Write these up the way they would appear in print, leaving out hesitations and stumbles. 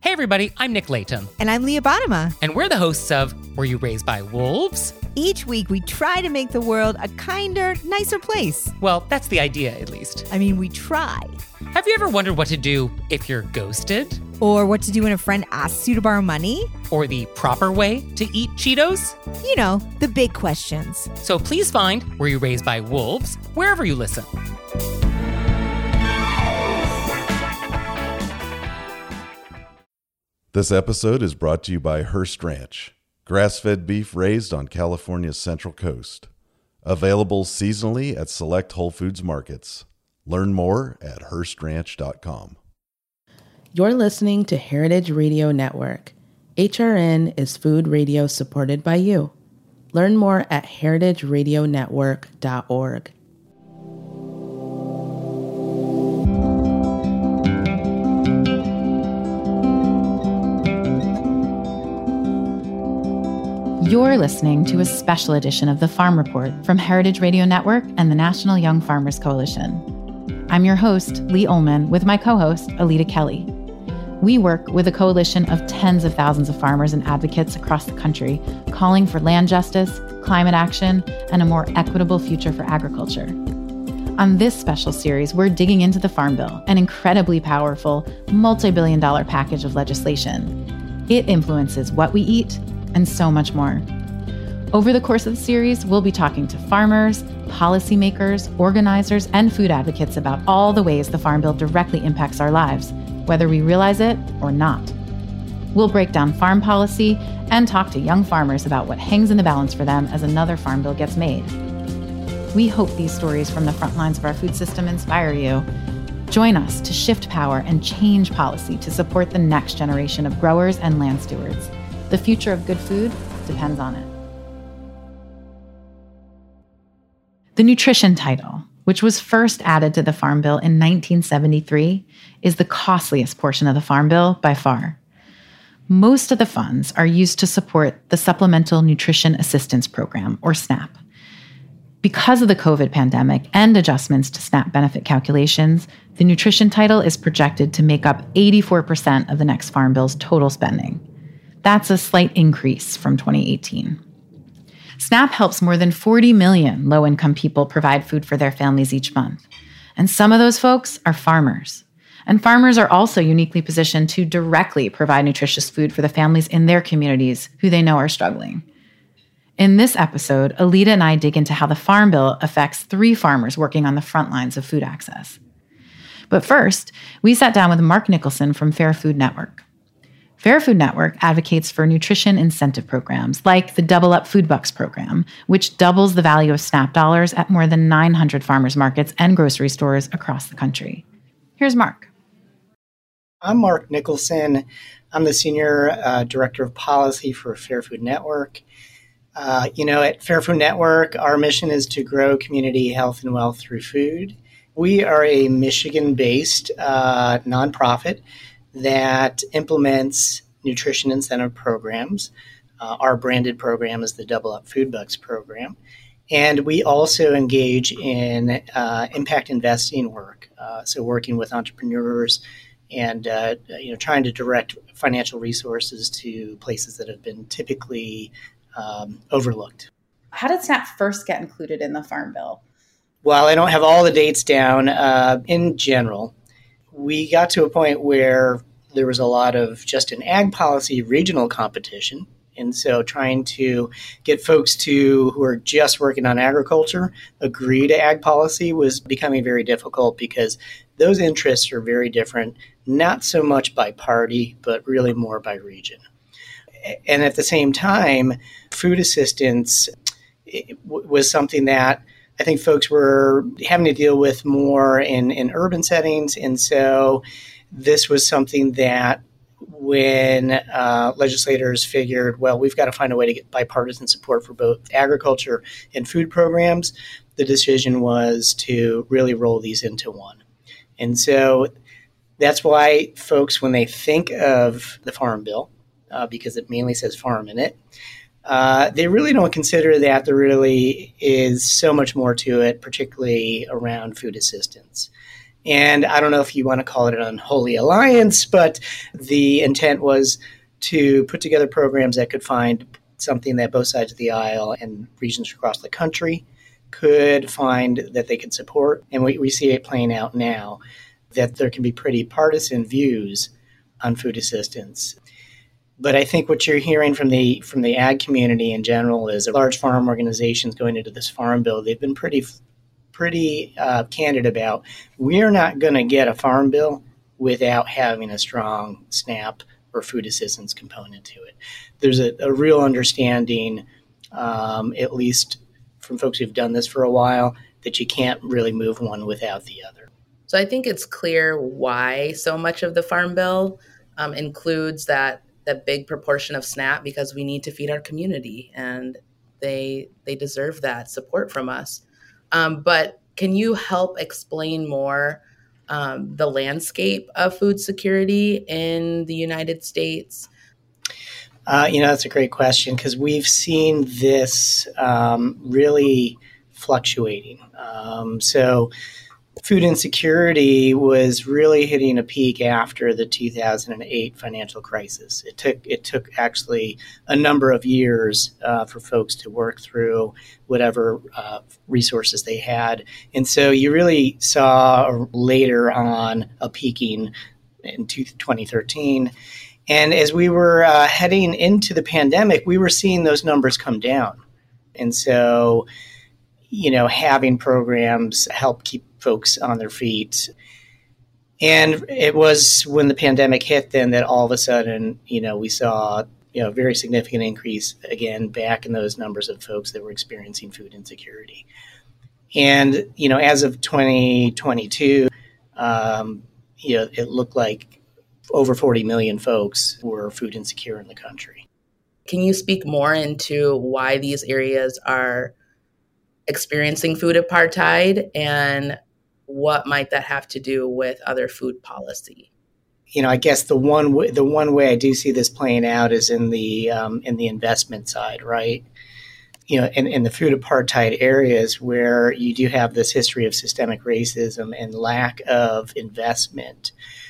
Hey everybody, I'm Nick Layton. And I'm Leah Bottima. And we're the hosts of Were You Raised by Wolves? Each week we try to make the world a kinder, nicer place. Well, that's the idea, at least. I mean, we try. Have you ever wondered what to do if you're ghosted? Or what to do when a friend asks you to borrow money? Or the proper way to eat Cheetos? You know, the big questions. So please find Were You Raised by Wolves wherever you listen. This episode is brought to you by Hearst Ranch, grass-fed beef raised on California's Central Coast. Available seasonally at select Whole Foods markets. Learn more at HearstRanch.com. You're listening to Heritage Radio Network. HRN is food radio supported by you. Learn more at heritageradionetwork.org. You're listening to a special edition of The Farm Report from Heritage Radio Network and the National Young Farmers Coalition. I'm your host, Lee Ullman, with my co-host, Alita Kelly. We work with a coalition of tens of thousands of farmers and advocates across the country, calling for land justice, climate action, and a more equitable future for agriculture. On this special series, we're digging into the Farm Bill, an incredibly powerful, multi-billion-dollar package of legislation. It influences what we eat, and so much more. Over the course of the series, we'll be talking to farmers, policymakers, organizers, and food advocates about all the ways the Farm Bill directly impacts our lives, whether we realize it or not. We'll break down farm policy and talk to young farmers about what hangs in the balance for them as another Farm Bill gets made. We hope these stories from the front lines of our food system inspire you. Join us to shift power and change policy to support the next generation of growers and land stewards. The future of good food depends on it. The nutrition title, which was first added to the Farm Bill in 1973, is the costliest portion of the Farm Bill by far. Most of the funds are used to support the Supplemental Nutrition Assistance Program, or SNAP. Because of the COVID pandemic and adjustments to SNAP benefit calculations, the nutrition title is projected to make up 84% of the next Farm Bill's total spending. That's a slight increase from 2018. SNAP helps more than 40 million low-income people provide food for their families each month. And some of those folks are farmers. And farmers are also uniquely positioned to directly provide nutritious food for the families in their communities who they know are struggling. In this episode, Alita and I dig into how the Farm Bill affects 3 farmers working on the front lines of food access. But first, we sat down with Mark Nicholson from Fair Food Network. Fair Food Network advocates for nutrition incentive programs like the Double Up Food Bucks program, which doubles the value of SNAP dollars at more than 900 farmers markets and grocery stores across the country. Here's Mark. I'm Mark Nicholson. I'm the Senior Director of Policy for Fair Food Network. At Fair Food Network, our mission is to grow community health and wealth through food. We are a Michigan-based nonprofit that implements nutrition incentive programs. Our branded program is the Double Up Food Bucks program. And we also engage in impact investing work, so working with entrepreneurs and trying to direct financial resources to places that have been typically overlooked. How did SNAP first get included in the Farm Bill? Well, I don't have all the dates down. In general, we got to a point where there was a lot of just an ag policy regional competition. And so trying to get folks who are just working on agriculture agree to ag policy was becoming very difficult because those interests are very different, not so much by party, but really more by region. And at the same time, food assistance was something that I think folks were having to deal with more in urban settings. And so this was something that when legislators figured, well, we've got to find a way to get bipartisan support for both agriculture and food programs, the decision was to really roll these into one. And so that's why folks, when they think of the Farm Bill, because it mainly says farm in it, they really don't consider that there really is so much more to it, particularly around food assistance. And I don't know if you want to call it an unholy alliance, but the intent was to put together programs that could find something that both sides of the aisle and regions across the country could find that they could support. And we see it playing out now, that there can be pretty partisan views on food assistance. But I think what you're hearing from the ag community in general is large farm organizations going into this farm bill, they've been pretty candid about, we're not going to get a farm bill without having a strong SNAP or food assistance component to it. There's a real understanding, at least from folks who've done this for a while, that you can't really move one without the other. So I think it's clear why so much of the Farm Bill includes that big proportion of SNAP, because we need to feed our community and they deserve that support from us. But can you help explain more the landscape of food security in the United States? That's a great question, because we've seen this really fluctuating. So food insecurity was really hitting a peak after the 2008 financial crisis. It took actually a number of years for folks to work through whatever resources they had. And so you really saw later on a peaking in 2013. And as we were heading into the pandemic, we were seeing those numbers come down. And so, having programs help keep folks on their feet. And it was when the pandemic hit then that all of a sudden, we saw, a very significant increase again back in those numbers of folks that were experiencing food insecurity. And, as of 2022, it looked like over 40 million folks were food insecure in the country. Can you speak more into why these areas are experiencing food apartheid and what might that have to do with other food policy? I guess the one way I do see this playing out is in the investment side, right? In the food apartheid areas where you do have this history of systemic racism and lack of investment.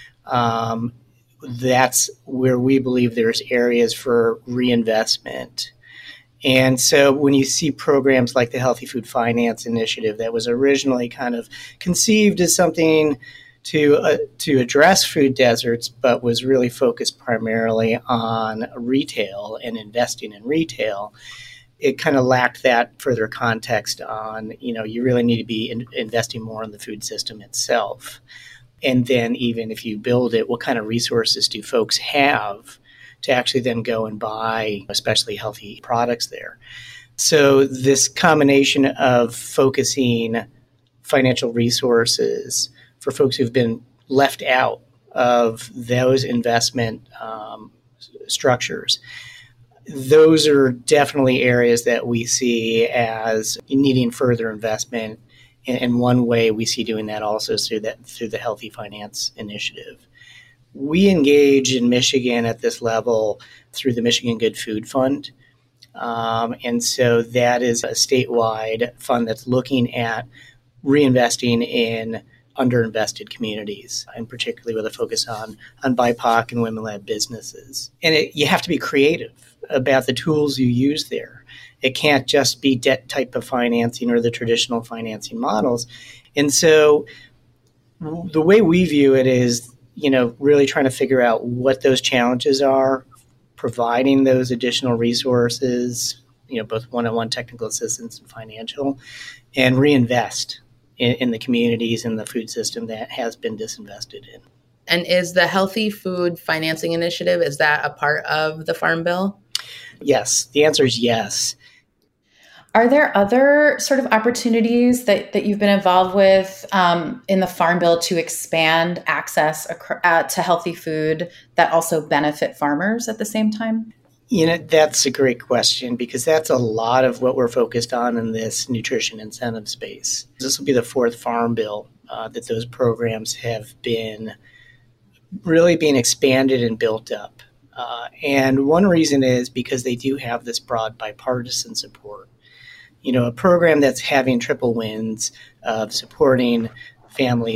That's where we believe there's areas for reinvestment. And so when you see programs like the Healthy Food Finance Initiative that was originally kind of conceived as something to address food deserts, but was really focused primarily on retail and investing in retail, it kind of lacked that further context on, you really need to be investing more in the food system itself. And then even if you build it, what kind of resources do folks have to actually then go and buy, especially healthy products there? So this combination of focusing financial resources for folks who've been left out of those investment structures, those are definitely areas that we see as needing further investment. And one way we see doing that also is through the Healthy Finance Initiative. We engage in Michigan at this level through the Michigan Good Food Fund. And so that is a statewide fund that's looking at reinvesting in underinvested communities, and particularly with a focus on BIPOC and women-led businesses. And you have to be creative about the tools you use there. It can't just be debt type of financing or the traditional financing models. And so the way we view it is, really trying to figure out what those challenges are, providing those additional resources, both one-on-one technical assistance and financial, and reinvest in the communities and the food system that has been disinvested in. And is the Healthy Food Financing Initiative, is that a part of the Farm Bill? Yes, the answer is yes. Are there other sort of opportunities that you've been involved with in the Farm Bill to expand access to healthy food that also benefit farmers at the same time? That's a great question, because that's a lot of what we're focused on in this nutrition incentive space. This will be the fourth Farm Bill that those programs have been really being expanded and built up. And one reason is because they do have this broad bipartisan support. A program that's having triple wins of supporting families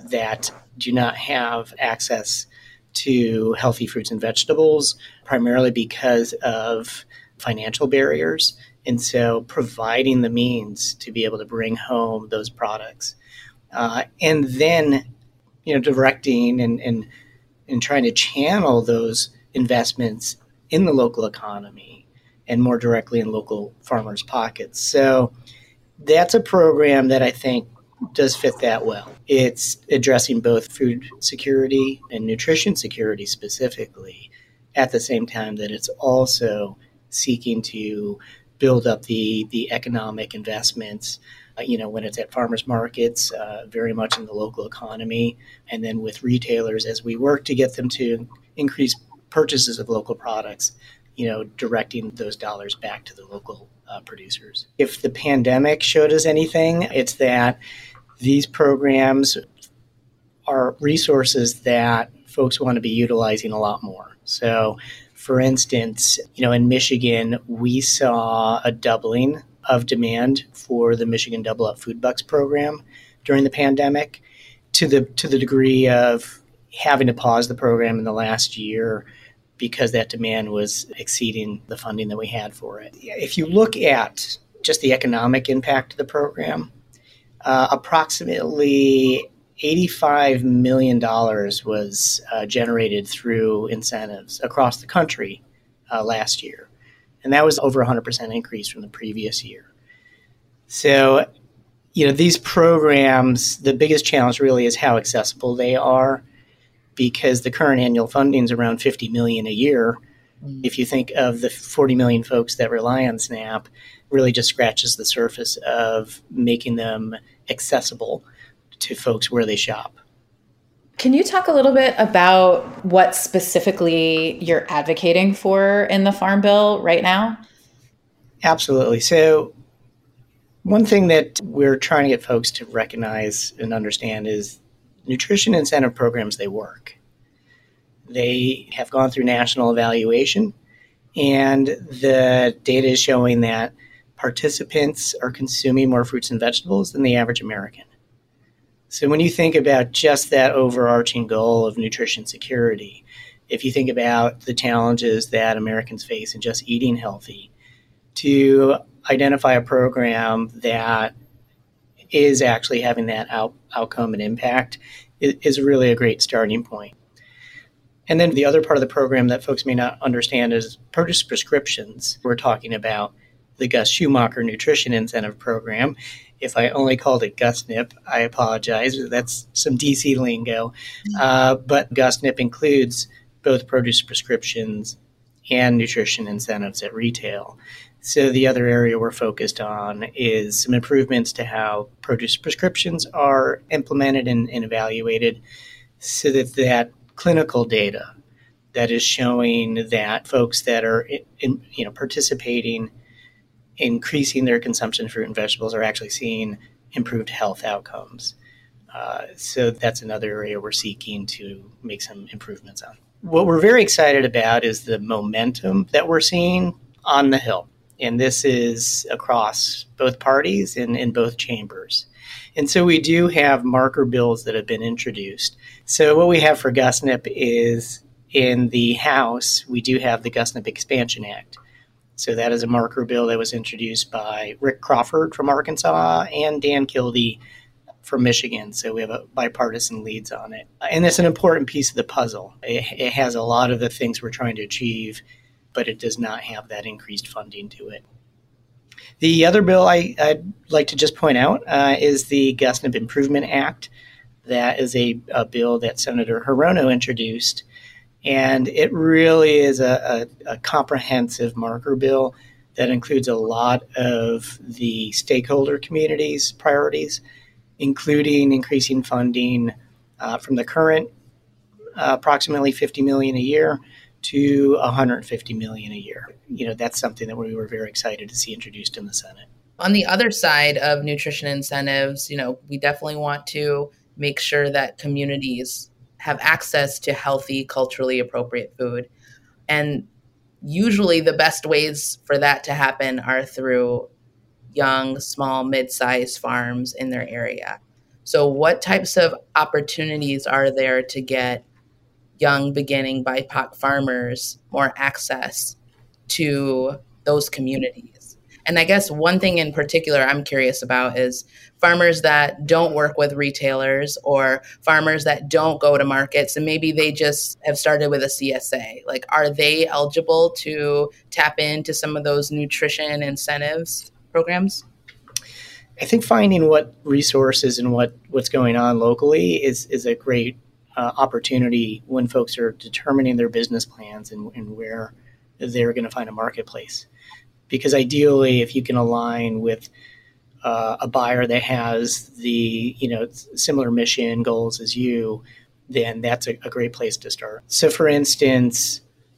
that do not have access to healthy fruits and vegetables, primarily because of financial barriers. And so providing the means to be able to bring home those products. And then, directing and trying to channel those investments in the local economy and more directly in local farmers' pockets. So that's a program that I think does fit that well. It's addressing both food security and nutrition security specifically, at the same time that it's also seeking to build up the economic investments, when it's at farmers markets, very much in the local economy, and then with retailers as we work to get them to increase purchases of local products, directing those dollars back to the local producers. If the pandemic showed us anything, it's that these programs are resources that folks want to be utilizing a lot more. So, for instance, in Michigan, we saw a doubling of demand for the Michigan Double Up Food Bucks program during the pandemic, to the degree of having to pause the program in the last year because that demand was exceeding the funding that we had for it. If you look at just the economic impact of the program, approximately $85 million was generated through incentives across the country last year. And that was over 100% increase from the previous year. So, these programs, the biggest challenge really is how accessible they are, because the current annual funding is around $50 million a year. If you think of the 40 million folks that rely on SNAP, really just scratches the surface of making them accessible to folks where they shop. Can you talk a little bit about what specifically you're advocating for in the Farm Bill right now? Absolutely. So one thing that we're trying to get folks to recognize and understand is nutrition incentive programs, they work. They have gone through national evaluation, and the data is showing that participants are consuming more fruits and vegetables than the average American. So when you think about just that overarching goal of nutrition security, if you think about the challenges that Americans face in just eating healthy, to identify a program that is actually having that outcome and impact is really a great starting point. And then the other part of the program that folks may not understand is produce prescriptions. We're talking about the Gus Schumacher Nutrition Incentive Program. If I only called it GusNIP, I apologize. That's some DC lingo. But GusNIP includes both produce prescriptions and nutrition incentives at retail. So the other area we're focused on is some improvements to how produce prescriptions are implemented and evaluated, so that clinical data that is showing that folks that are participating, increasing their consumption of fruit and vegetables, are actually seeing improved health outcomes. So that's another area we're seeking to make some improvements on. What we're very excited about is the momentum that we're seeing on the Hill. And this is across both parties and in both chambers. And so we do have marker bills that have been introduced. So what we have for GusNIP is, in the House, we do have the GusNIP Expansion Act. So that is a marker bill that was introduced by Rick Crawford from Arkansas and Dan Kildee from Michigan. So we have a bipartisan leads on it. And it's an important piece of the puzzle. It has a lot of the things we're trying to achieve, but it does not have that increased funding to it. The other bill I'd like to just point out is the GusNIP Improvement Act. That is a bill that Senator Hirono introduced, and it really is a comprehensive marker bill that includes a lot of the stakeholder community's priorities, including increasing funding from the current approximately $50 million a year to $150 million a year. That's something that we were very excited to see introduced in the Senate. On the other side of nutrition incentives, we definitely want to make sure that communities have access to healthy, culturally appropriate food. And usually the best ways for that to happen are through young, small, mid-sized farms in their area. So what types of opportunities are there to get young beginning BIPOC farmers more access to those communities? And I guess one thing in particular I'm curious about is farmers that don't work with retailers or farmers that don't go to markets and maybe they just have started with a CSA. Like, are they eligible to tap into some of those nutrition incentives programs? I think finding what resources and what's going on locally is a great opportunity when folks are determining their business plans and where they're going to find a marketplace. Because ideally, if you can align with a buyer that has the similar mission goals as you, then that's a great place to start. So, for instance,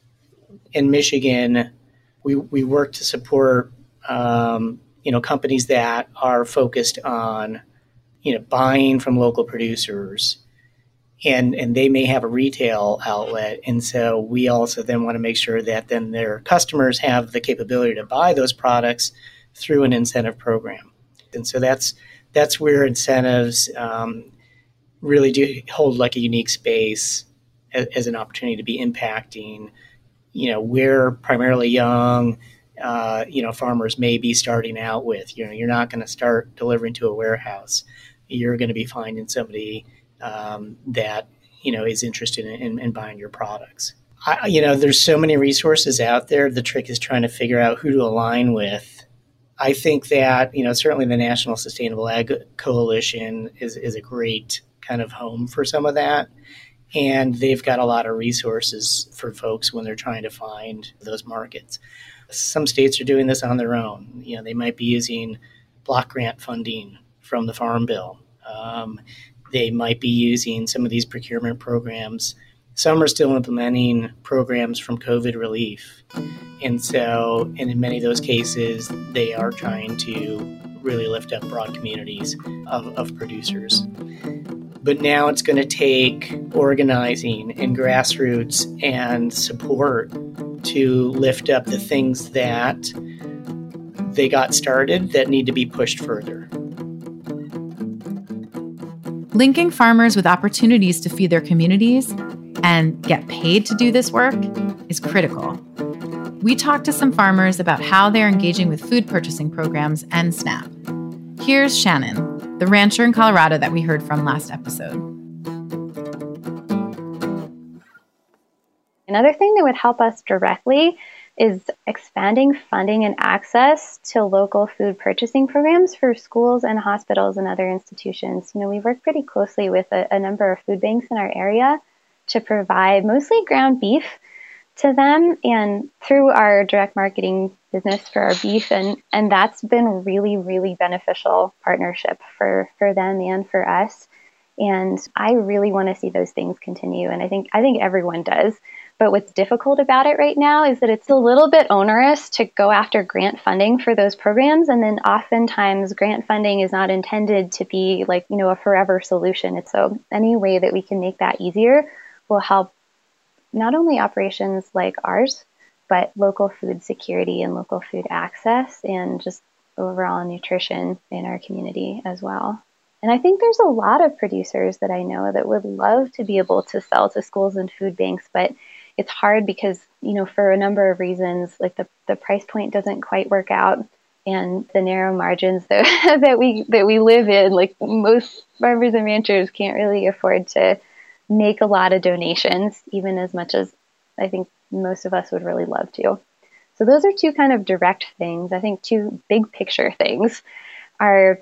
in Michigan, we work to support companies that are focused on buying from local producers. And they may have a retail outlet. And so we also then want to make sure that then their customers have the capability to buy those products through an incentive program. And so that's where incentives really do hold like a unique space as an opportunity to be impacting, where primarily young, farmers may be starting out with. You're not going to start delivering to a warehouse. You're going to be finding somebody that is interested in buying your products. There's so many resources out there. The trick is trying to figure out who to align with. I think that certainly the National Sustainable Ag Coalition is a great kind of home for some of that, and they've got a lot of resources for folks when they're trying to find those markets. Some states are doing this on their own. They might be using block grant funding from the Farm Bill. They might be using some of these procurement programs. Some are still implementing programs from COVID relief. And in many of those cases, they are trying to really lift up broad communities of producers. But now it's going to take organizing and grassroots and support to lift up the things that they got started that need to be pushed further. Linking farmers with opportunities to feed their communities and get paid to do this work is critical. We talked to some farmers about how they're engaging with food purchasing programs and SNAP. Here's Shannon, the rancher in Colorado that we heard from last episode. Another thing that would help us directly is expanding funding and access to local food purchasing programs for schools and hospitals and other institutions. We work pretty closely with a number of food banks in our area to provide mostly ground beef to them, and through our direct marketing business for our beef, and that's been really, really beneficial partnership for them and for us. And I really want to see those things continue, and I think everyone does. But what's difficult about it right now is that it's a little bit onerous to go after grant funding for those programs. And then oftentimes grant funding is not intended to be like, a forever solution. So any way that we can make that easier will help not only operations like ours, but local food security and local food access and just overall nutrition in our community as well. And I think there's a lot of producers that I know that would love to be able to sell to schools and food banks, but it's hard because, for a number of reasons, like the price point doesn't quite work out, and the narrow margins that we live in, like most farmers and ranchers can't really afford to make a lot of donations, even as much as I think most of us would really love to. So those are two kind of direct things. I think two big picture things are,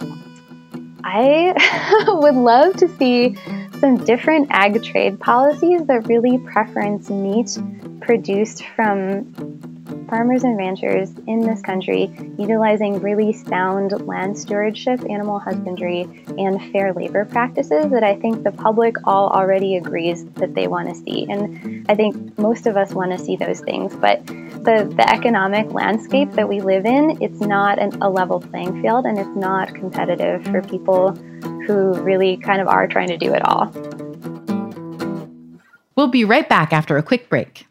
I would love to see some different ag trade policies that really preference meat produced from farmers and ranchers in this country, utilizing really sound land stewardship, animal husbandry, and fair labor practices that I think the public all already agrees that they want to see. And I think most of us want to see those things, but the economic landscape that we live in, it's not a level playing field, and it's not competitive for people who really kind of are trying to do it all. We'll be right back after a quick break.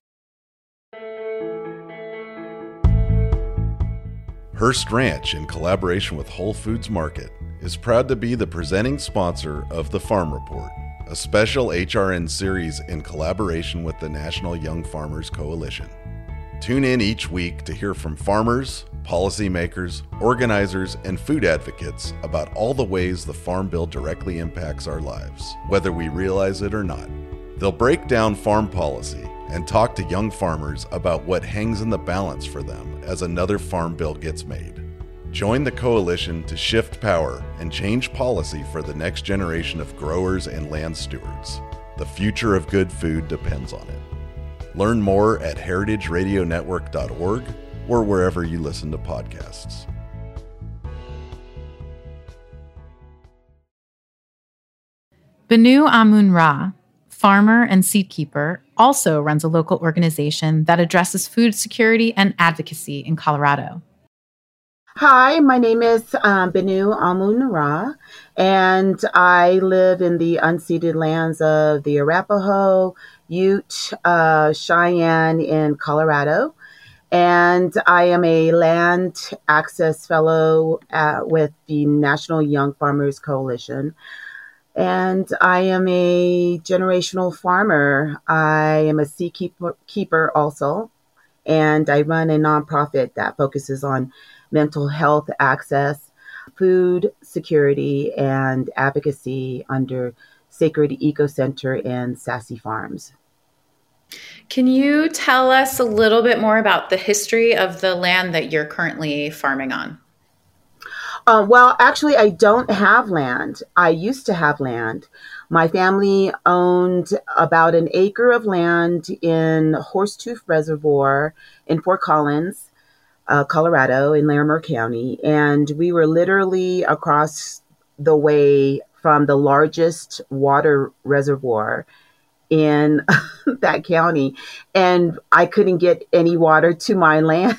Hearst Ranch, in collaboration with Whole Foods Market, is proud to be the presenting sponsor of The Farm Report, a special HRN series in collaboration with the National Young Farmers Coalition. Tune in each week to hear from farmers, policymakers, organizers, and food advocates about all the ways the Farm Bill directly impacts our lives, whether we realize it or not. They'll break down farm policy and talk to young farmers about what hangs in the balance for them as another Farm Bill gets made. Join the coalition to shift power and change policy for the next generation of growers and land stewards. The future of good food depends on it. Learn more at heritageradionetwork.org or wherever you listen to podcasts. Benu Amun-Ra, farmer and seed keeper, also runs a local organization that addresses food security and advocacy in Colorado. Hi, my name is Benu Amun-Ra, and I live in the unceded lands of the Arapaho, Ute, Cheyenne in Colorado. And I am a land access fellow with the National Young Farmers Coalition. And I am a generational farmer. I am a sea keeper also. And I run a nonprofit that focuses on mental health access, food security, and advocacy under Sacred Eco Center and Sassy Farms. Can you tell us a little bit more about the history of the land that you're currently farming on? Well, actually, I don't have land. I used to have land. My family owned about an acre of land in Horsetooth Reservoir in Fort Collins, Colorado, in Larimer County. And we were literally across the way from the largest water reservoir in that county. And I couldn't get any water to my land.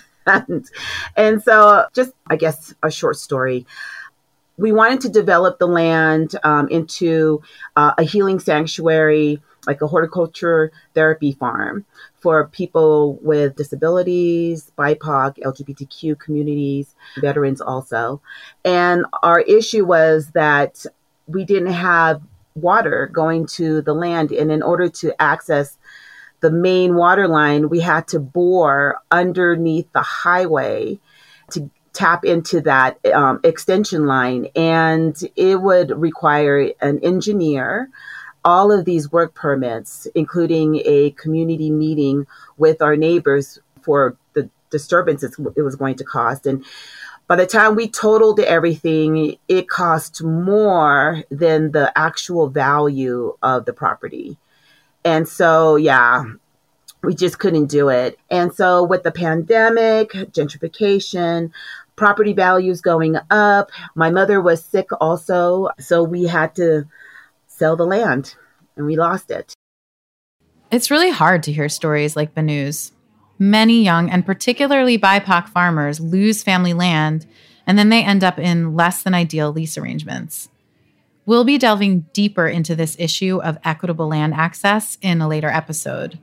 And so just, I guess, a short story. We wanted to develop the land into a healing sanctuary, like a horticulture therapy farm for people with disabilities, BIPOC, LGBTQ communities, veterans also. And our issue was that we didn't have water going to the land. And in order to access the main water line, we had to bore underneath the highway to tap into that extension line. And it would require an engineer, all of these work permits, including a community meeting with our neighbors for the disturbances it was going to cost. And by the time we totaled everything, it cost more than the actual value of the property. And so, yeah, we just couldn't do it. And so with the pandemic, gentrification, property values going up, my mother was sick also. So we had to sell the land and we lost it. It's really hard to hear stories like Benu's. Many young and particularly BIPOC farmers lose family land and then they end up in less than ideal lease arrangements. We'll be delving deeper into this issue of equitable land access in a later episode.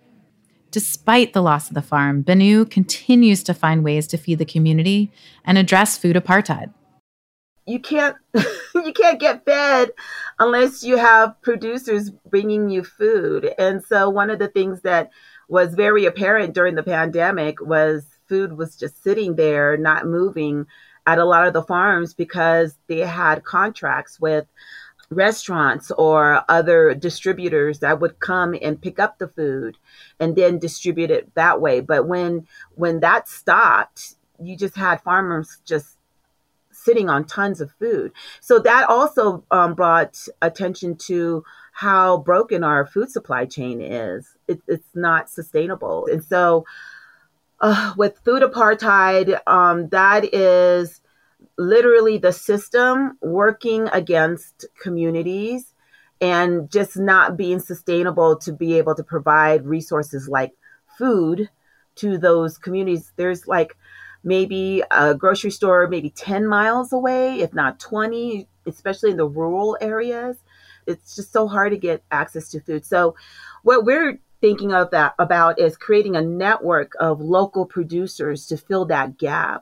Despite the loss of the farm, Benu continues to find ways to feed the community and address food apartheid. You can't get fed unless you have producers bringing you food. And so one of the things that was very apparent during the pandemic was food was just sitting there, not moving at a lot of the farms because they had contracts with restaurants or other distributors that would come and pick up the food and then distribute it that way. But when that stopped, you just had farmers just sitting on tons of food. So that also brought attention to how broken our food supply chain is. It's not sustainable. And so with food apartheid, that is literally the system working against communities and just not being sustainable to be able to provide resources like food to those communities. There's like maybe a grocery store maybe 10 miles away, if not 20, especially in the rural areas. It's just so hard to get access to food. So what we're thinking about is creating a network of local producers to fill that gap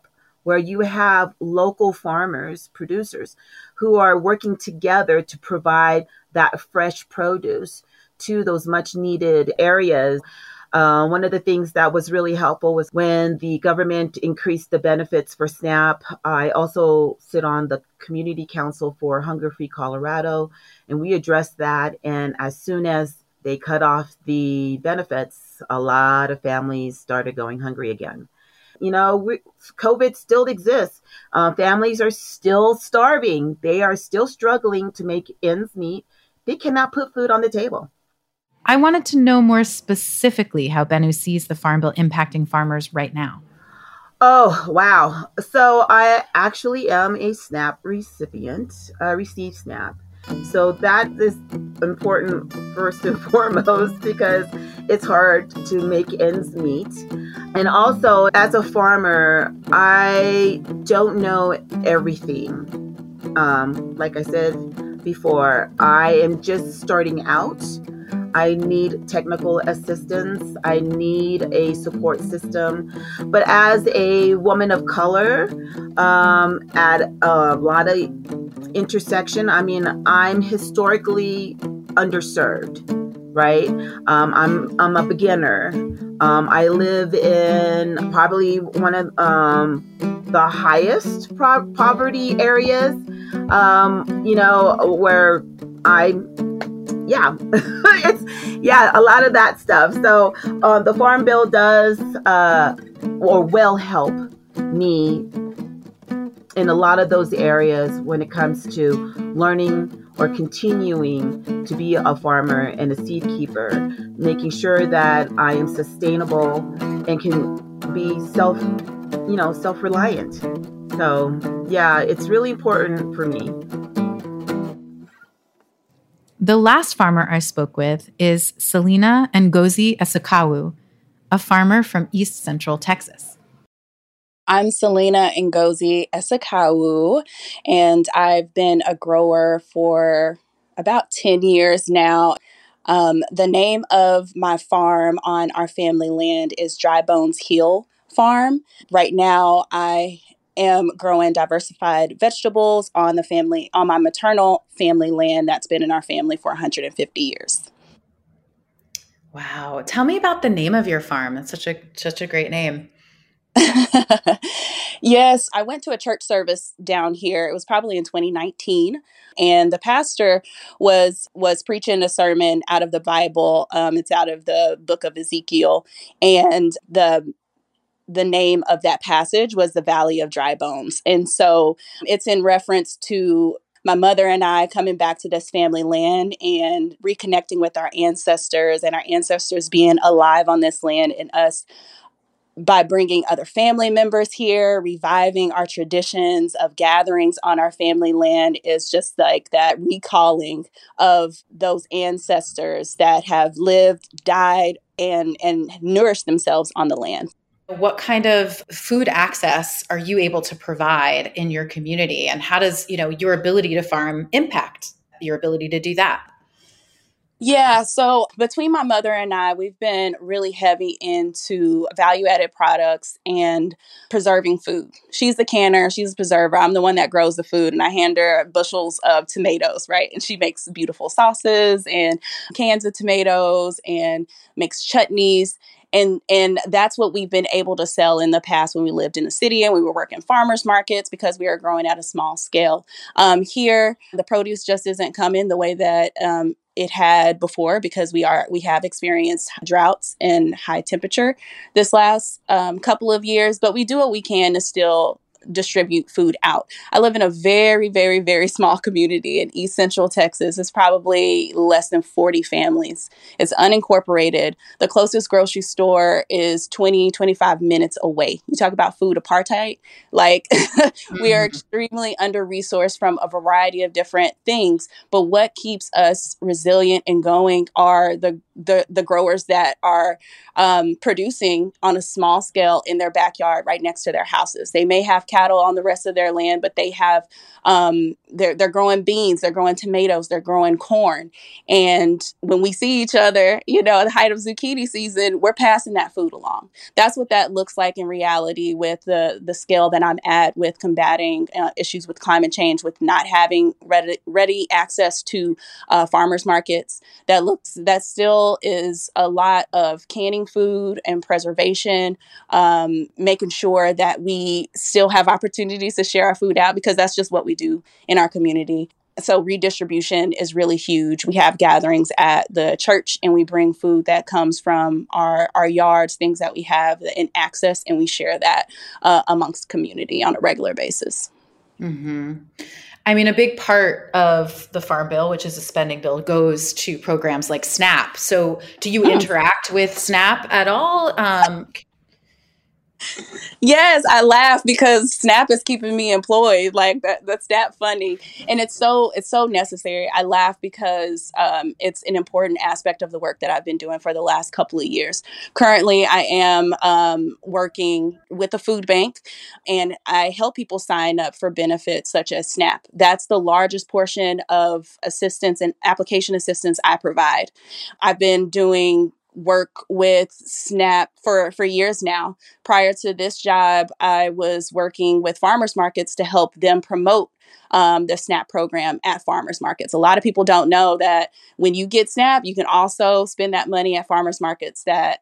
where you have local farmers, producers, who are working together to provide that fresh produce to those much needed areas. One of the things that was really helpful was when the government increased the benefits for SNAP. I also sit on the Community Council for Hunger Free Colorado, and we addressed that. And as soon as they cut off the benefits, a lot of families started going hungry again. COVID still exists. Families are still starving. They are still struggling to make ends meet. They cannot put food on the table. I wanted to know more specifically how Bennu sees the Farm Bill impacting farmers right now. Oh, wow. So I actually am a SNAP recipient, received SNAP. So that is important first and foremost because it's hard to make ends meet. And also, as a farmer, I don't know everything. Like I said before, I am just starting out. I need technical assistance. I need a support system. But as a woman of color, at a lot of intersection, I'm historically underserved, right? I'm a beginner. I live in probably one of the highest poverty areas, where a lot of that stuff. So the Farm Bill does or will help me in a lot of those areas when it comes to learning or continuing to be a farmer and a seed keeper, making sure that I am sustainable and can be self-reliant. So yeah, it's really important for me. The last farmer I spoke with is Selena Ngozi Esekawu, a farmer from East Central Texas. I'm Selena Ngozi Esekawu, and I've been a grower for about 10 years now. The name of my farm on our family land is Dry Bones Hill Farm. Right now, I am growing diversified vegetables on my maternal family land that's been in our family for 150 years. Wow. Tell me about the name of your farm. That's such a great name. Yes, I went to a church service down here. It was probably in 2019. And the pastor was preaching a sermon out of the Bible. It's out of the book of Ezekiel. And the name of that passage was the Valley of Dry Bones. And so it's in reference to my mother and I coming back to this family land and reconnecting with our ancestors and our ancestors being alive on this land, and us by bringing other family members here, reviving our traditions of gatherings on our family land is just like that recalling of those ancestors that have lived, died, and nourished themselves on the land. What kind of food access are you able to provide in your community? And how does, your ability to farm impact your ability to do that? Yeah, so between my mother and I, we've been really heavy into value-added products and preserving food. She's the canner, she's the preserver. I'm the one that grows the food, and I hand her bushels of tomatoes, right? And she makes beautiful sauces and cans of tomatoes and makes chutneys. And that's what we've been able to sell in the past when we lived in the city and we were working farmers markets because we are growing at a small scale. Here, the produce just isn't coming the way that it had before because we have experienced droughts and high temperature this last couple of years, but we do what we can to still distribute food out. I live in a very, very, very small community in East Central Texas. It's probably less than 40 families. It's unincorporated. The closest grocery store is 25 minutes away. You talk about food apartheid. We are extremely under-resourced from a variety of different things. But what keeps us resilient and going are the growers that are producing on a small scale in their backyard right next to their houses. They may have cattle on the rest of their land, but they have, they're growing beans, they're growing tomatoes, they're growing corn. And when we see each other, at the height of zucchini season, we're passing that food along. That's what that looks like in reality with the scale that I'm at with combating issues with climate change, with not having ready access to farmers markets. That still is a lot of canning food and preservation, making sure that we still have opportunities to share our food out, because that's just what we do in our community. So redistribution is really huge. We have gatherings at the church and we bring food that comes from our yards, things that we have in access, and we share that amongst community on a regular basis. Mm-hmm. I mean, a big part of the Farm Bill, which is a spending bill, goes to programs like SNAP. So do you interact with SNAP at all? Yes, I laugh because SNAP is keeping me employed, like the SNAP funding. And it's so necessary. I laugh because it's an important aspect of the work that I've been doing for the last couple of years. Currently, I am working with a food bank, and I help people sign up for benefits such as SNAP. That's the largest portion of assistance and application assistance I provide. I've been doing work with SNAP for years now. Prior to this job, I was working with farmers markets to help them promote the SNAP program at farmers markets. A lot of people don't know that when you get SNAP, you can also spend that money at farmers markets that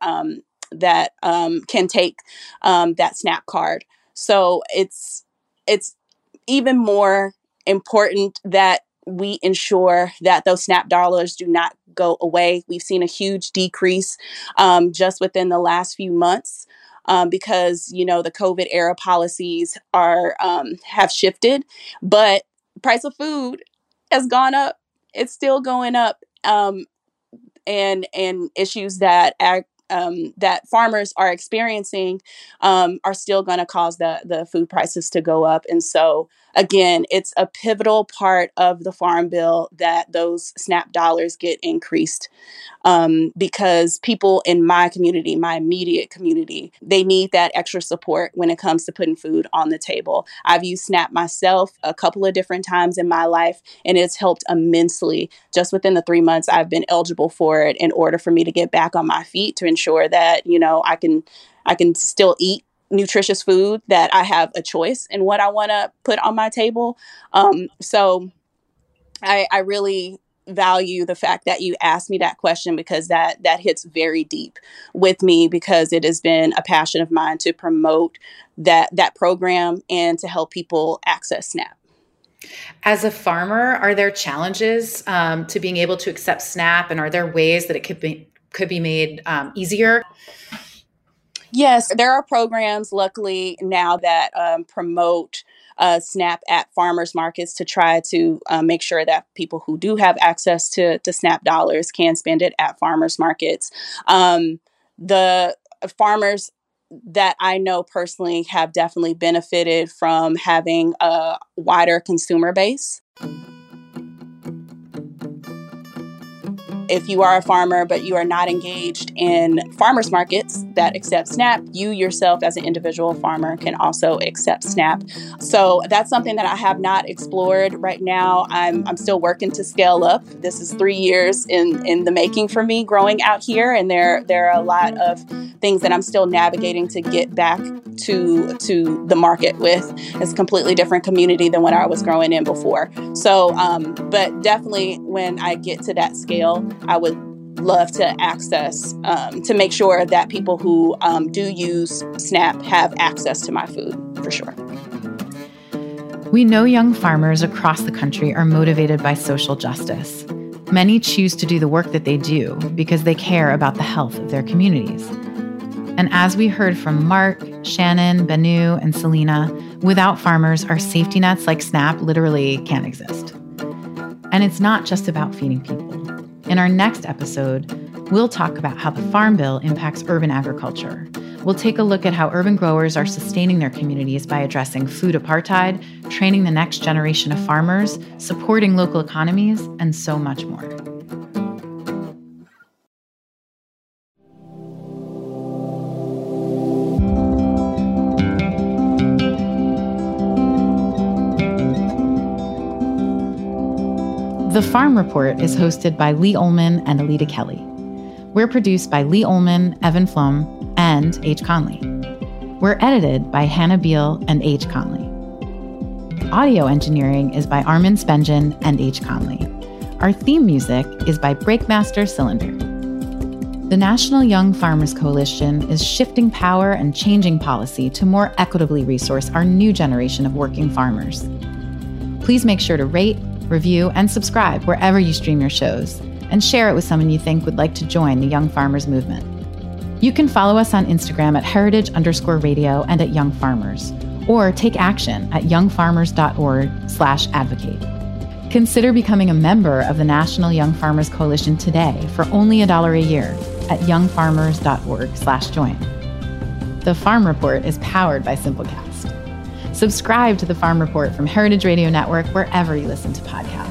can take that SNAP card. So it's even more important that we ensure that those SNAP dollars do not go away. We've seen a huge decrease just within the last few months because, the COVID era policies have shifted, but price of food has gone up. It's still going up. And issues that that farmers are experiencing are still going to cause the food prices to go up. And so, again, it's a pivotal part of the Farm Bill that those SNAP dollars get increased because people in my community, my immediate community, they need that extra support when it comes to putting food on the table. I've used SNAP myself a couple of different times in my life, and it's helped immensely just within the 3 months I've been eligible for it in order for me to get back on my feet to ensure that, I can still eat nutritious food, that I have a choice in what I want to put on my table. So I really value the fact that you asked me that question, because that hits very deep with me, because it has been a passion of mine to promote that program and to help people access SNAP. As a farmer, are there challenges to being able to accept SNAP, and are there ways that it could be made easier? Yes, there are programs, luckily, now that promote SNAP at farmers markets to try to make sure that people who do have access to SNAP dollars can spend it at farmers markets. The farmers that I know personally have definitely benefited from having a wider consumer base. If you are a farmer, but you are not engaged in farmers markets that accept SNAP, you yourself as an individual farmer can also accept SNAP. So that's something that I have not explored right now. I'm still working to scale up. This is 3 years in the making for me growing out here. And there are a lot of things that I'm still navigating to get back to the market with. It's a completely different community than when I was growing in before. So, but definitely when I get to that scale, I would love to access, to make sure that people who do use SNAP have access to my food, for sure. We know young farmers across the country are motivated by social justice. Many choose to do the work that they do because they care about the health of their communities. And as we heard from Mark, Shannon, Benu, and Selena, without farmers, our safety nets like SNAP literally can't exist. And it's not just about feeding people. In our next episode, we'll talk about how the Farm Bill impacts urban agriculture. We'll take a look at how urban growers are sustaining their communities by addressing food apartheid, training the next generation of farmers, supporting local economies, and so much more. The Farm Report is hosted by Lee Ullman and Alita Kelly. We're produced by Lee Ullman, Evan Flom, and H. Conley. We're edited by Hannah Beal and H. Conley. Audio engineering is by Armin Spengen and H. Conley. Our theme music is by Breakmaster Cylinder. The National Young Farmers Coalition is shifting power and changing policy to more equitably resource our new generation of working farmers. Please make sure to rate, review, and subscribe wherever you stream your shows, and share it with someone you think would like to join the Young Farmers movement. You can follow us on Instagram at heritage_radio and at Young Farmers, or take action at youngfarmers.org/advocate. Consider becoming a member of the National Young Farmers Coalition today for only $1 a year at youngfarmers.org/join. The Farm Report is powered by Simplecast. Subscribe to the Farm Report from Heritage Radio Network wherever you listen to podcasts.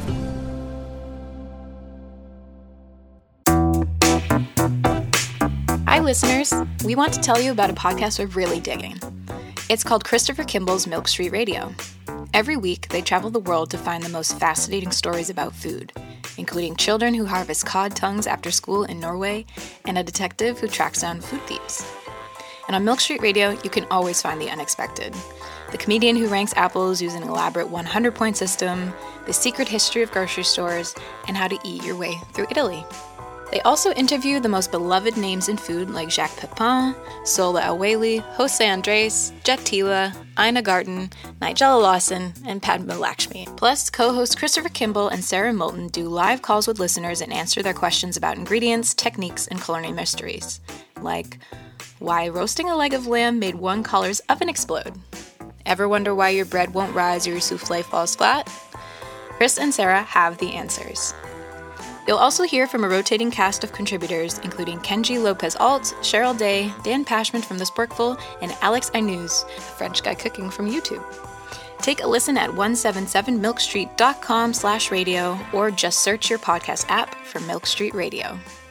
Hi, listeners. We want to tell you about a podcast we're really digging. It's called Christopher Kimball's Milk Street Radio. Every week, they travel the world to find the most fascinating stories about food, including children who harvest cod tongues after school in Norway and a detective who tracks down food thieves. And on Milk Street Radio, you can always find the unexpected. The comedian who ranks apples using an elaborate 100-point system, the secret history of grocery stores, and how to eat your way through Italy. They also interview the most beloved names in food like Jacques Pepin, Sola El-Waylly, Jose Andres, Jet Tila, Ina Garten, Nigella Lawson, and Padma Lakshmi. Plus, co-hosts Christopher Kimball and Sarah Moulton do live calls with listeners and answer their questions about ingredients, techniques, and culinary mysteries. Like, why roasting a leg of lamb made one collar's oven explode? Ever wonder why your bread won't rise or your souffle falls flat? Chris and Sarah have the answers. You'll also hear from a rotating cast of contributors, including Kenji Lopez-Alt, Cheryl Day, Dan Pashman from The Sporkful, and Alex Ainuz, a French guy cooking from YouTube. Take a listen at 177milkstreet.com/radio or just search your podcast app for Milk Street Radio.